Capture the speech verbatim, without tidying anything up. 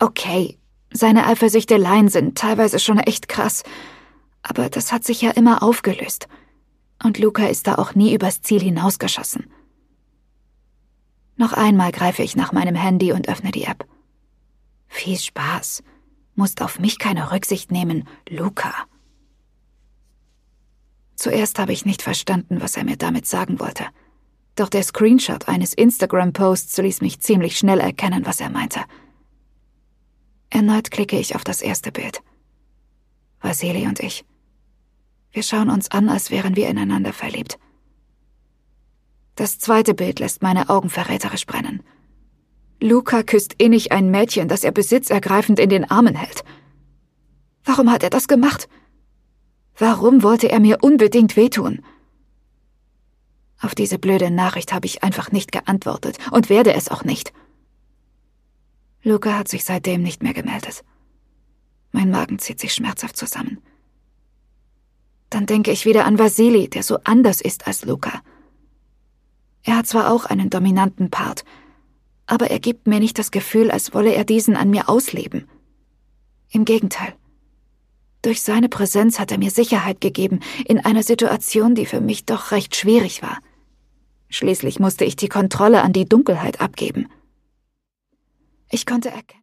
Okay, seine Eifersüchteleien sind teilweise schon echt krass, aber das hat sich ja immer aufgelöst. Und Luca ist da auch nie übers Ziel hinausgeschossen. Noch einmal greife ich nach meinem Handy und öffne die App. Viel Spaß. Musst auf mich keine Rücksicht nehmen, Luca. Zuerst habe ich nicht verstanden, was er mir damit sagen wollte. Doch der Screenshot eines Instagram-Posts ließ mich ziemlich schnell erkennen, was er meinte. Erneut klicke ich auf das erste Bild. Vasili und ich. Wir schauen uns an, als wären wir ineinander verliebt. Das zweite Bild lässt meine Augen verräterisch brennen. Luca küsst innig ein Mädchen, das er besitzergreifend in den Armen hält. Warum hat er das gemacht? Warum wollte er mir unbedingt wehtun? Auf diese blöde Nachricht habe ich einfach nicht geantwortet und werde es auch nicht. Luca hat sich seitdem nicht mehr gemeldet. Mein Magen zieht sich schmerzhaft zusammen. Dann denke ich wieder an Vasili, der so anders ist als Luca. Er hat zwar auch einen dominanten Part, aber er gibt mir nicht das Gefühl, als wolle er diesen an mir ausleben. Im Gegenteil. Durch seine Präsenz hat er mir Sicherheit gegeben in einer Situation, die für mich doch recht schwierig war. Schließlich musste ich die Kontrolle an die Dunkelheit abgeben. Ich konnte erkennen,